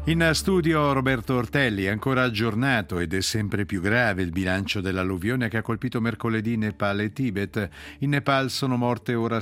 In studio Roberto Ortelli. Ancora aggiornato ed è sempre più grave il bilancio dell'alluvione che ha colpito mercoledì Nepal e Tibet. In Nepal sono morte ora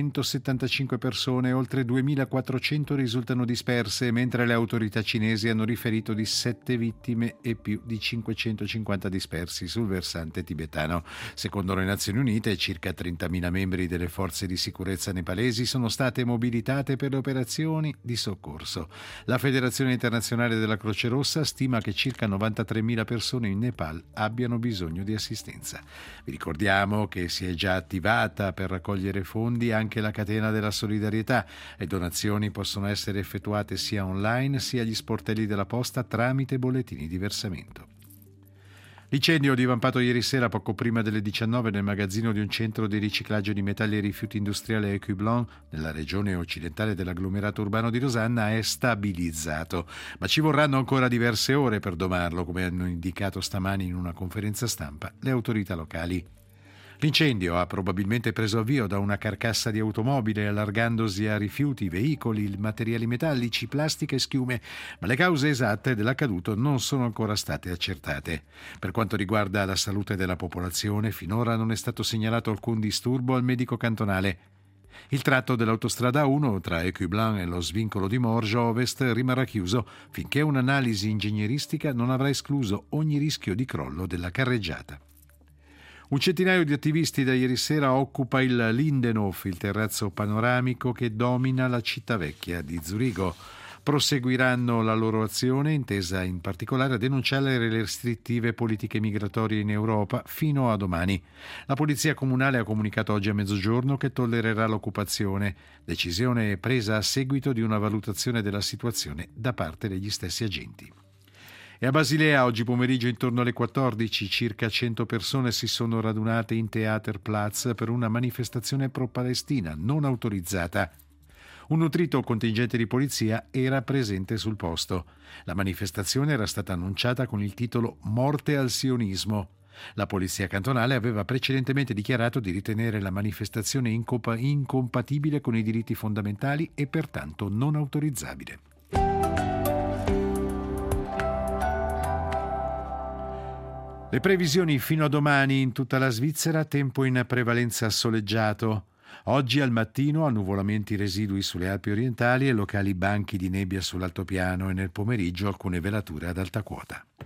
675 persone, oltre 2400 risultano disperse, mentre le autorità cinesi hanno riferito di 7 vittime e più di 550 dispersi sul versante tibetano. Secondo le Nazioni Unite, circa 30.000 membri delle forze di sicurezza nepalesi sono state mobilitate per le operazioni di soccorso. La Federazione Internazionale della Croce Rossa stima che circa 93.000 persone in Nepal abbiano bisogno di assistenza. Vi ricordiamo che si è già attivata per raccogliere fondi anche la catena della solidarietà. Le donazioni possono essere effettuate sia online sia agli sportelli della posta tramite bollettini di versamento. L'incendio divampato ieri sera poco prima delle 19 nel magazzino di un centro di riciclaggio di metalli e rifiuti industriali a Écublens, nella regione occidentale dell'agglomerato urbano di Losanna, è stabilizzato, ma ci vorranno ancora diverse ore per domarlo, come hanno indicato stamani in una conferenza stampa le autorità locali. L'incendio ha probabilmente preso avvio da una carcassa di automobile, allargandosi a rifiuti, veicoli, materiali metallici, plastica e schiume, ma le cause esatte dell'accaduto non sono ancora state accertate. Per quanto riguarda la salute della popolazione, finora non è stato segnalato alcun disturbo al medico cantonale. Il tratto dell'autostrada 1 tra Écublens e lo svincolo di Morges Ovest rimarrà chiuso finché un'analisi ingegneristica non avrà escluso ogni rischio di crollo della carreggiata. Un centinaio di attivisti da ieri sera occupa il Lindenhof, il terrazzo panoramico che domina la città vecchia di Zurigo. Proseguiranno la loro azione, intesa in particolare a denunciare le restrittive politiche migratorie in Europa, fino a domani. La polizia comunale ha comunicato oggi a mezzogiorno che tollererà l'occupazione, decisione presa a seguito di una valutazione della situazione da parte degli stessi agenti. E a Basilea oggi pomeriggio intorno alle 14 circa 100 persone si sono radunate in Theaterplatz per una manifestazione pro-Palestina non autorizzata. Un nutrito contingente di polizia era presente sul posto. La manifestazione era stata annunciata con il titolo Morte al sionismo. La polizia cantonale aveva precedentemente dichiarato di ritenere la manifestazione incompatibile con i diritti fondamentali e pertanto non autorizzabile. Le previsioni fino a domani in tutta la Svizzera, tempo in prevalenza soleggiato. Oggi al mattino annuvolamenti residui sulle Alpi orientali e locali banchi di nebbia sull'altopiano e nel pomeriggio alcune velature ad alta quota.